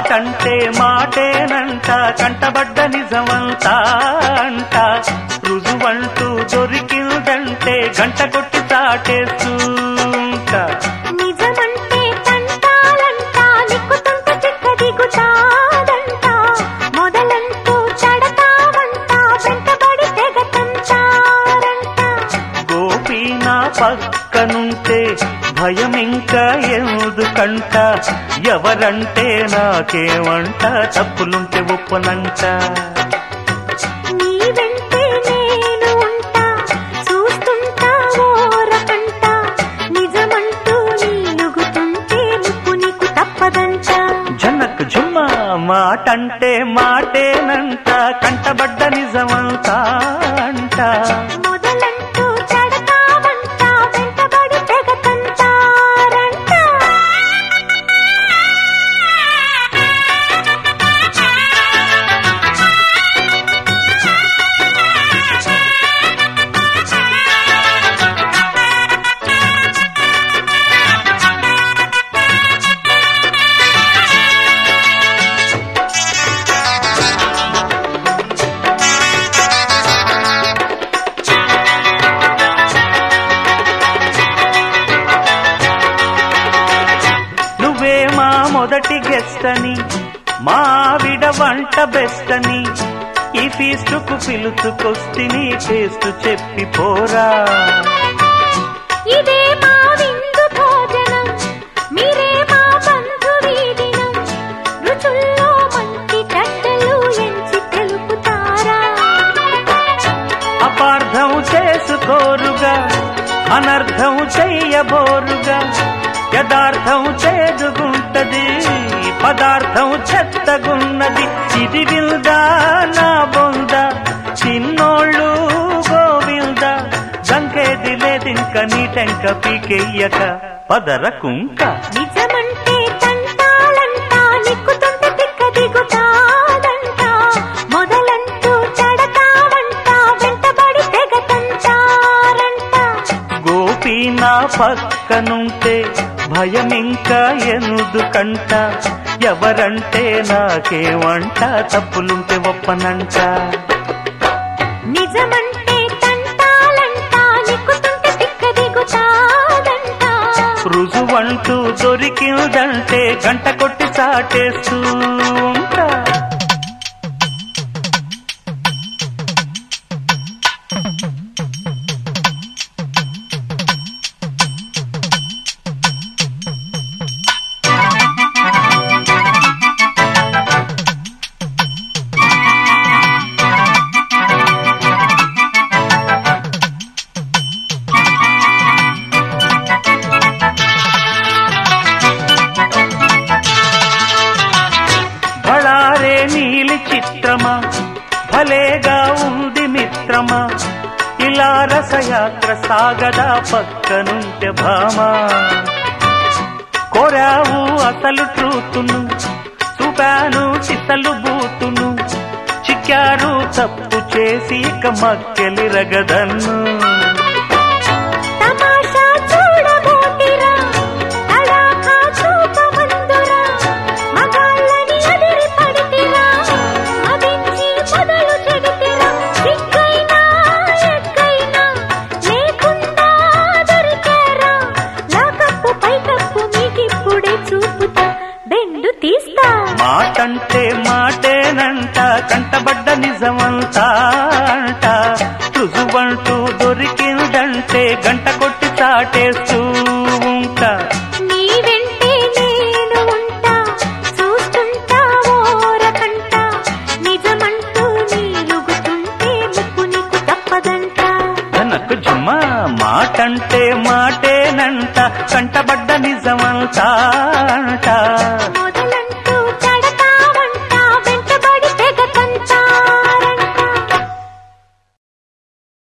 మాటంటే మాటేనంట కంటబడ్డ నిజమంతా అంట రుజువంటూ దొరికిందంటే గంట కొట్టి చాటేస్తుంట నిజమంటే తంటాలంట నిక్కుతుంటే చిక్క దిగుతాదంట మొదలంటూ చెడతావంట వెంటబడి తెగతంటారంట గోపి నా పక్కనుంటే భయం ఇంకా ఎందుకంట ఎవరంటే నాకేమంట తప్పులుంటే ఒప్పనంట నీ వెంటే నేను ఉంటా చూస్తుంటా ఓరకంట నిజమంటూ నీలుగుతుంటే ముప్పు నీకు తప్పదంట జనక్ జుమ్మ మాటంటే మాటేనంట కంటబడ్డ నిజమంతా అంట మొదలంటూ చెడతావంట వెంటబడి తెగతంటారంట మొదటి గెస్ట్ అని మా ఆవిడ వంట బెస్ట్ అని ఈ ఫీస్టుకు పిలుచుకొస్తిని టేస్ట్ చెప్పి పోరా ఇదే మా విందు భోజనం మీరే మా బంధు వీడినం రుచుల్లో మంచి చెడ్డలు ఎంచి తెలుపుతారా అపార్థం చేసుకోరుగా అనర్థం చెయ్యబోరుగా యథార్థం చేదుగుంటది పదార్థం చెత్తగున్నది ఇది విల్దా నా బొంద చిన్నోళ్ళు గోవిల్ద దంకేది లేదింక నీటెంక పీకెయ్యక పదర కుంక నిజమంటే తంటాలంట నిక్కుతుంటే తిక్క దిగుతాదంట మొదలంటూ చెడతావంట వెంటబడి తెగతంటారంట గోపి నా పక్కనుంటే భయం ఇంకా ఎందుకంట ఎవరంటే నాకేమంట తప్పులుంటే ఒప్పనంట నిజమంటే తంటాలంట నిక్కుతుంటే తిక్క దిగుతాదంట రుజువంటూ దొరికిందంటే గంట కొట్టి చాటేస్తూ ఉంటా బళారే నీలి చిత్రమా భలేగా ఉంది మిత్రమా ఇలా రసయాత్ర సాగదా పక్కనుంటే భామా కోరావు అసలు ట్రూతును చూపాను చిత్తలు బూతును చిక్కారు తప్పు చేసి ఇక మక్కెలిరగదన్ను తమాషా చూడబోతిరా తడాఖా చూపమందురా మగాళ్ళని అదిరి పడితిరా మదించి మొదలు చెడితిరా సిగ్గైనా ఎక్కైనా లేకుండా దొరికారా లాకప్పు పైకప్పు మీకిప్పుడే చూపుతా బెండు తీస్తా మాటంటే మాటేనంట కంటబడ్డ నిజమంతా అంట రుజువంటూ దొరికిందంటే గంట కొట్టి చాటేస్తూ ఉంటా నీ వెంటే నేను ఉంటా చూస్తుంటా ఓరకంట నిజమంటూ నీలుగుతుంటే ముప్పు నీకు తప్పదంట తనకు జుమ్మ మాటంటే మాటేనంట కంటబడ్డ నిజమంతా అంట